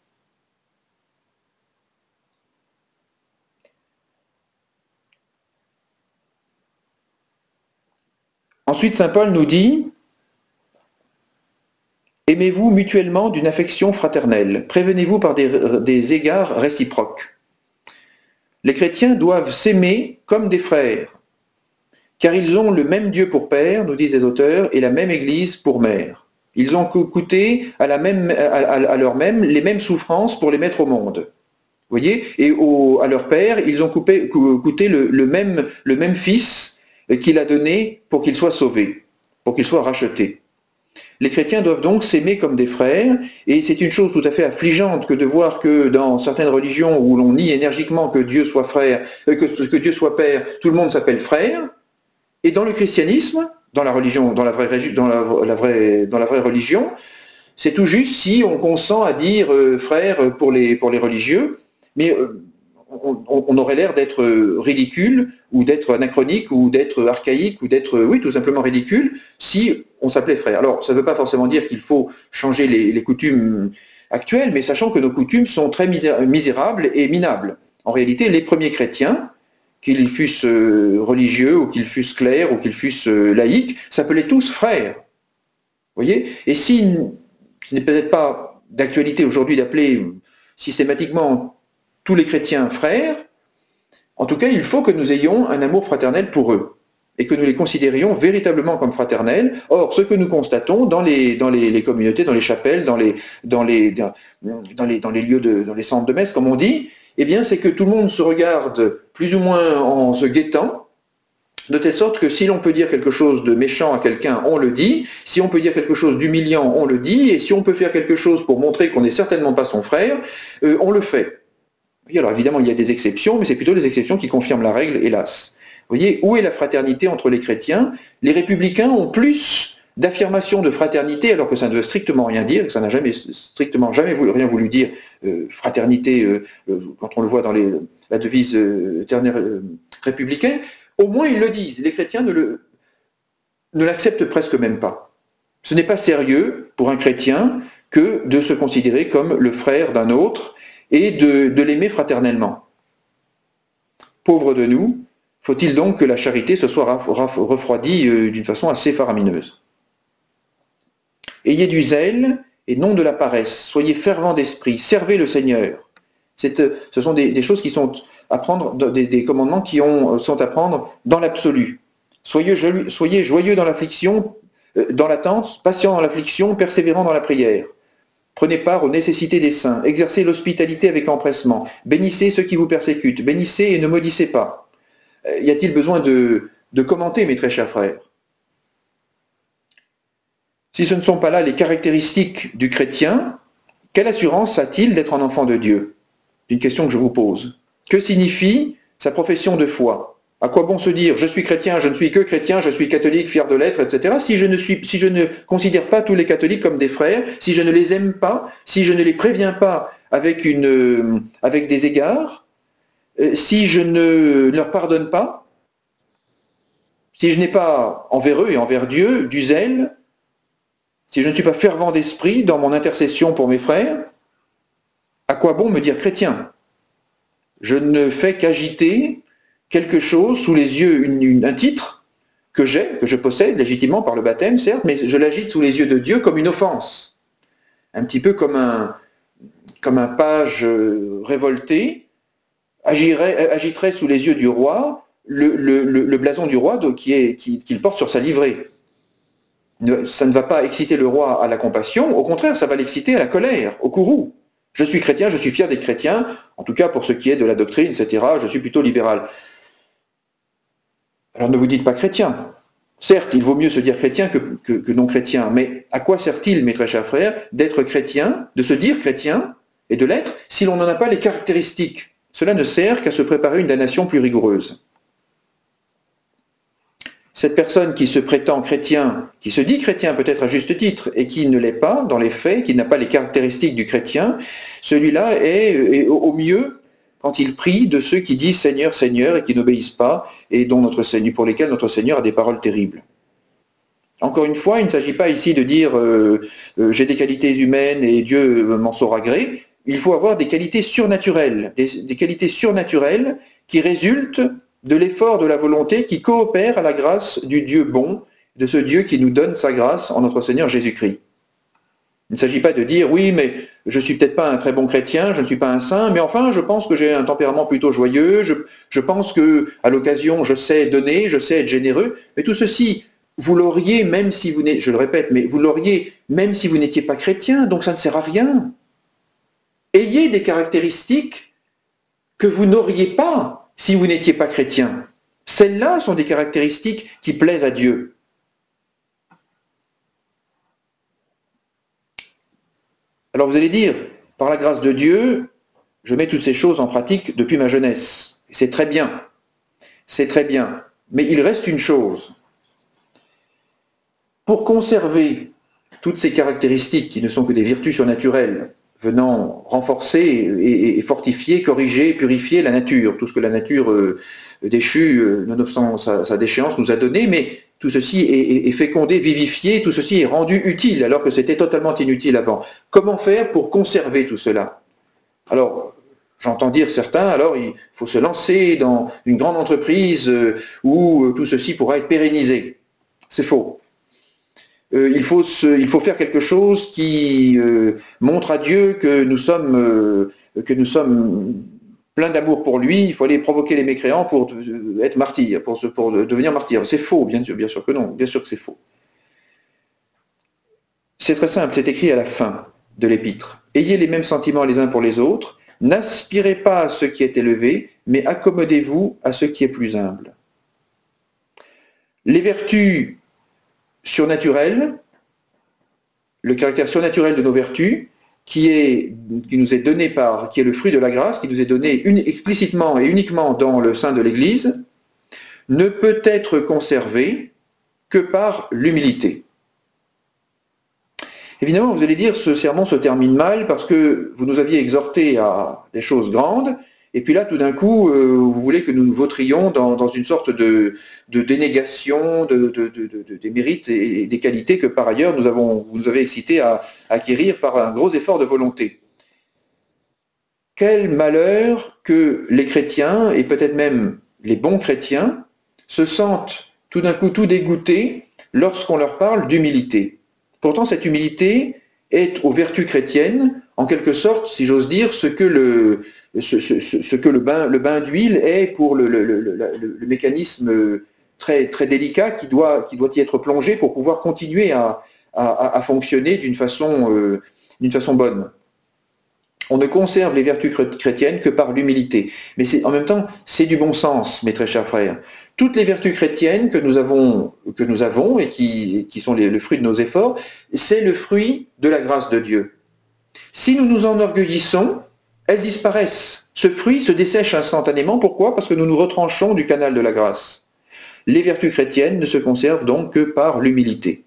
Ensuite, saint Paul nous dit « Aimez-vous mutuellement d'une affection fraternelle, prévenez-vous par des égards réciproques. Les chrétiens doivent s'aimer comme des frères, car ils ont le même Dieu pour père, nous disent les auteurs, et la même Église pour mère. Ils ont coûté à leur même les mêmes souffrances pour les mettre au monde. » Vous voyez, et à leur père, ils ont coûté le même fils qu'il a donné pour qu'il soit sauvé, pour qu'il soit racheté. Les chrétiens doivent donc s'aimer comme des frères, et c'est une chose tout à fait affligeante que de voir que dans certaines religions où l'on nie énergiquement que Dieu soit frère, que Dieu soit père, tout le monde s'appelle frère, et dans le christianisme, dans la religion, dans la vraie religion, c'est tout juste si on consent à dire frère pour les religieux, mais on aurait l'air d'être ridicule, ou d'être anachronique, ou d'être archaïque, ou d'être, oui, tout simplement ridicule, si on s'appelait frère. Alors, ça ne veut pas forcément dire qu'il faut changer les coutumes actuelles, mais sachant que nos coutumes sont très misérables et minables. En réalité, les premiers chrétiens, qu'ils fussent religieux, ou qu'ils fussent clercs, ou qu'ils fussent laïcs, s'appelaient tous frères. Vous voyez ? Et ce n'est peut-être pas d'actualité aujourd'hui d'appeler systématiquement tous les chrétiens frères, en tout cas, il faut que nous ayons un amour fraternel pour eux et que nous les considérions véritablement comme fraternels. Or, ce que nous constatons dans les communautés, dans les chapelles, dans les lieux dans les centres de messe, comme on dit, eh bien, c'est que tout le monde se regarde plus ou moins en se guettant, de telle sorte que si l'on peut dire quelque chose de méchant à quelqu'un, on le dit, si on peut dire quelque chose d'humiliant, on le dit, et si on peut faire quelque chose pour montrer qu'on n'est certainement pas son frère, on le fait. Oui, alors évidemment, il y a des exceptions, mais c'est plutôt les exceptions qui confirment la règle, hélas. Vous voyez, où est la fraternité entre les chrétiens? Les républicains ont plus d'affirmation de fraternité, alors que ça ne veut strictement rien dire, que ça n'a strictement jamais rien voulu dire, fraternité, quand on le voit dans la devise républicaine. Au moins, ils le disent. Les chrétiens ne l'acceptent presque même pas. Ce n'est pas sérieux pour un chrétien que de se considérer comme le frère d'un autre, et de l'aimer fraternellement. Pauvre de nous, faut-il donc que la charité se soit refroidie d'une façon assez faramineuse. Ayez du zèle et non de la paresse, soyez fervents d'esprit, servez le Seigneur. Ce sont des choses qui sont à prendre, des commandements qui sont à prendre dans l'absolu. Soyez joyeux dans l'affliction, dans l'attente, patient dans l'affliction, persévérant dans la prière. Prenez part aux nécessités des saints, exercez l'hospitalité avec empressement, bénissez ceux qui vous persécutent, bénissez et ne maudissez pas. Y a-t-il besoin de commenter, mes très chers frères? Si ce ne sont pas là les caractéristiques du chrétien, quelle assurance a-t-il d'être un enfant de Dieu? Une question que je vous pose. Que signifie sa profession de foi? À quoi bon se dire « je suis chrétien, je ne suis que chrétien, je suis catholique, fier de l'être, etc. » si je ne considère pas tous les catholiques comme des frères, si je ne les aime pas, si je ne les préviens pas avec des égards, si je ne leur pardonne pas, si je n'ai pas envers eux et envers Dieu du zèle, si je ne suis pas fervent d'esprit dans mon intercession pour mes frères, à quoi bon me dire chrétien? Je ne fais qu'agiter quelque chose sous les yeux, un titre que je possède légitimement par le baptême, certes, mais je l'agite sous les yeux de Dieu comme une offense. Un petit peu comme un page révolté agiterait sous les yeux du roi le blason du roi qu'il porte sur sa livrée. Ça ne va pas exciter le roi à la compassion, au contraire, ça va l'exciter à la colère, au courroux. Je suis chrétien, je suis fier d'être chrétien, en tout cas pour ce qui est de la doctrine, etc., je suis plutôt libéral. Alors ne vous dites pas chrétien. Certes, il vaut mieux se dire chrétien que non chrétien, mais à quoi sert-il, mes très chers frères, d'être chrétien, de se dire chrétien, et de l'être, si l'on n'en a pas les caractéristiques? Cela ne sert qu'à se préparer une damnation plus rigoureuse. Cette personne qui se prétend chrétien, qui se dit chrétien peut-être à juste titre, et qui ne l'est pas dans les faits, qui n'a pas les caractéristiques du chrétien, celui-là est au mieux, quand il prie, de ceux qui disent Seigneur, Seigneur, et qui n'obéissent pas, et pour lesquels notre Seigneur a des paroles terribles. Encore une fois, il ne s'agit pas ici de dire j'ai des qualités humaines et Dieu m'en saura gré. Il faut avoir des qualités surnaturelles, des qualités surnaturelles qui résultent de l'effort de la volonté qui coopère à la grâce du Dieu bon, de ce Dieu qui nous donne sa grâce en notre Seigneur Jésus-Christ. Il ne s'agit pas de dire, oui, mais je ne suis peut-être pas un très bon chrétien, je ne suis pas un saint, mais enfin, je pense que j'ai un tempérament plutôt joyeux, je pense que à l'occasion, je sais donner, je sais être généreux, mais tout ceci, vous l'auriez même si vous n'êtes, je le répète, mais vous l'auriez même si vous n'étiez pas chrétien, donc ça ne sert à rien. Ayez des caractéristiques que vous n'auriez pas si vous n'étiez pas chrétien. Celles-là sont des caractéristiques qui plaisent à Dieu. Alors vous allez dire, par la grâce de Dieu, je mets toutes ces choses en pratique depuis ma jeunesse. C'est très bien. C'est très bien. Mais il reste une chose. Pour conserver toutes ces caractéristiques qui ne sont que des vertus surnaturelles, venant renforcer et fortifier, corriger, purifier la nature, tout ce que la nature déchue, nonobstant sa déchéance, nous a donné, mais tout ceci est fécondé, vivifié, tout ceci est rendu utile, alors que c'était totalement inutile avant. Comment faire pour conserver tout cela? Alors, j'entends dire certains, alors il faut se lancer dans une grande entreprise où tout ceci pourra être pérennisé. C'est faux. Il faut faire quelque chose qui montre à Dieu que nous sommes pleins d'amour pour lui. Il faut aller provoquer les mécréants pour être martyr, pour devenir martyr. C'est faux, bien sûr que non, bien sûr que c'est faux. C'est très simple, c'est écrit à la fin de l'épître. Ayez les mêmes sentiments les uns pour les autres, n'aspirez pas à ce qui est élevé, mais accommodez-vous à ce qui est plus humble. Les vertus surnaturel, le caractère surnaturel de nos vertus, qui nous est donné qui est le fruit de la grâce, qui nous est donné explicitement et uniquement dans le sein de l'Église, ne peut être conservé que par l'humilité. Évidemment, vous allez dire, ce sermon se termine mal parce que vous nous aviez exhortés à des choses grandes, et puis là, tout d'un coup, vous voulez que nous nous vautrions dans une sorte de dénégation des mérites et des qualités que par ailleurs vous nous avez excités à acquérir par un gros effort de volonté. Quel malheur que les chrétiens, et peut-être même les bons chrétiens, se sentent tout d'un coup tout dégoûtés lorsqu'on leur parle d'humilité. Pourtant, cette humilité est aux vertus chrétiennes, en quelque sorte, si j'ose dire, ce que le bain d'huile est pour le mécanisme très, très délicat qui doit y être plongé pour pouvoir continuer à fonctionner d'une façon bonne. On ne conserve les vertus chrétiennes que par l'humilité. Mais en même temps, c'est du bon sens, mes très chers frères. Toutes les vertus chrétiennes que nous avons et qui sont le fruit de nos efforts, c'est le fruit de la grâce de Dieu. Si nous nous enorgueillissons, elles disparaissent. Ce fruit se dessèche instantanément. Pourquoi? Parce que nous nous retranchons du canal de la grâce. Les vertus chrétiennes ne se conservent donc que par l'humilité.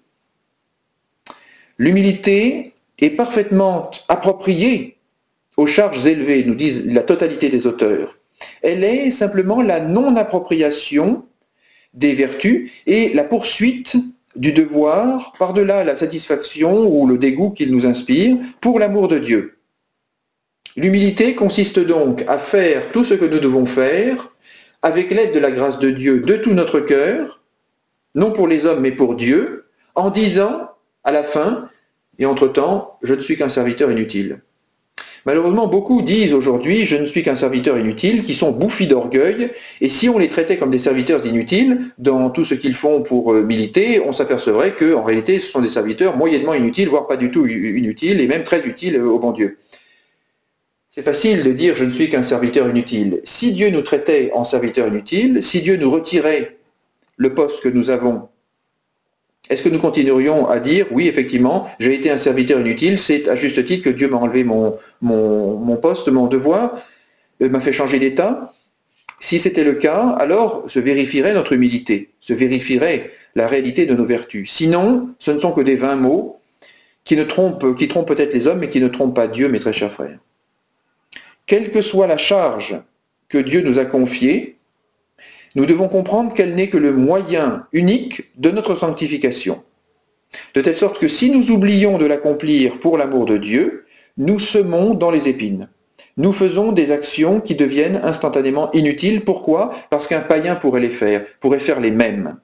L'humilité est parfaitement appropriée aux charges élevées, nous disent la totalité des auteurs. Elle est simplement la non-appropriation des vertus et la poursuite du devoir par-delà la satisfaction ou le dégoût qu'il nous inspire pour l'amour de Dieu. L'humilité consiste donc à faire tout ce que nous devons faire avec l'aide de la grâce de Dieu de tout notre cœur, non pour les hommes mais pour Dieu, en disant à la fin et entre-temps, je ne suis qu'un serviteur inutile. Malheureusement, beaucoup disent aujourd'hui « je ne suis qu'un serviteur inutile » qui sont bouffis d'orgueil, et si on les traitait comme des serviteurs inutiles dans tout ce qu'ils font pour militer, on s'apercevrait qu'en réalité ce sont des serviteurs moyennement inutiles, voire pas du tout inutiles, et même très utiles au bon Dieu. C'est facile de dire « je ne suis qu'un serviteur inutile ». Si Dieu nous traitait en serviteurs inutiles, si Dieu nous retirait le poste que nous avons, est-ce que nous continuerions à dire, oui, effectivement, j'ai été un serviteur inutile, c'est à juste titre que Dieu m'a enlevé mon poste, mon devoir, m'a fait changer d'état? Si c'était le cas, alors se vérifierait notre humilité, se vérifierait la réalité de nos vertus. Sinon, ce ne sont que des vains mots qui trompent peut-être les hommes, mais qui ne trompent pas Dieu, mes très chers frères. Quelle que soit la charge que Dieu nous a confiée, nous devons comprendre qu'elle n'est que le moyen unique de notre sanctification. De telle sorte que si nous oublions de l'accomplir pour l'amour de Dieu, nous semons dans les épines. Nous faisons des actions qui deviennent instantanément inutiles. Pourquoi? Parce qu'un païen pourrait faire les mêmes.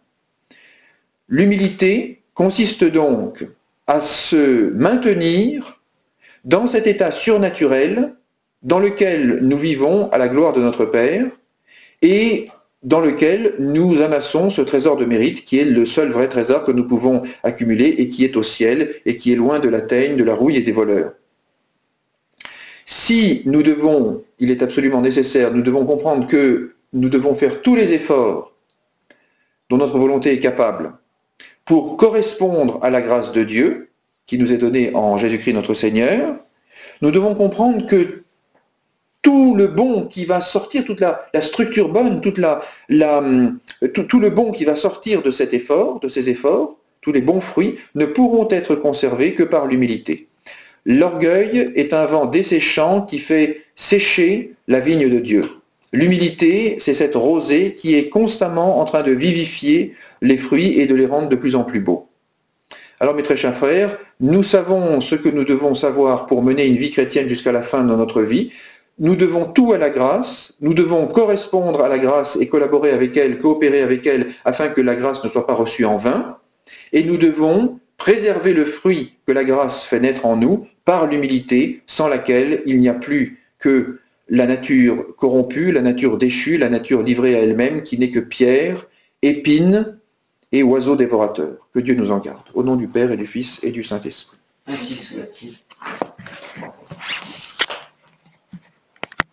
L'humilité consiste donc à se maintenir dans cet état surnaturel dans lequel nous vivons à la gloire de notre Père et dans lequel nous amassons ce trésor de mérite qui est le seul vrai trésor que nous pouvons accumuler et qui est au ciel et qui est loin de la teigne, de la rouille et des voleurs. Si nous devons, il est absolument nécessaire, nous devons comprendre que nous devons faire tous les efforts dont notre volonté est capable pour correspondre à la grâce de Dieu qui nous est donnée en Jésus-Christ notre Seigneur, nous devons comprendre que tout le bon qui va sortir, toute la structure bonne, tout le bon qui va sortir de cet effort, de ces efforts, tous les bons fruits, ne pourront être conservés que par l'humilité. L'orgueil est un vent desséchant qui fait sécher la vigne de Dieu. L'humilité, c'est cette rosée qui est constamment en train de vivifier les fruits et de les rendre de plus en plus beaux. Alors mes très chers frères, nous savons ce que nous devons savoir pour mener une vie chrétienne jusqu'à la fin de notre vie. Nous devons tout à la grâce, nous devons correspondre à la grâce et collaborer avec elle, coopérer avec elle, afin que la grâce ne soit pas reçue en vain. Et nous devons préserver le fruit que la grâce fait naître en nous par l'humilité, sans laquelle il n'y a plus que la nature corrompue, la nature déchue, la nature livrée à elle-même, qui n'est que pierre, épine et oiseau dévorateur. Que Dieu nous en garde. Au nom du Père et du Fils et du Saint-Esprit.
Ainsi soit-il.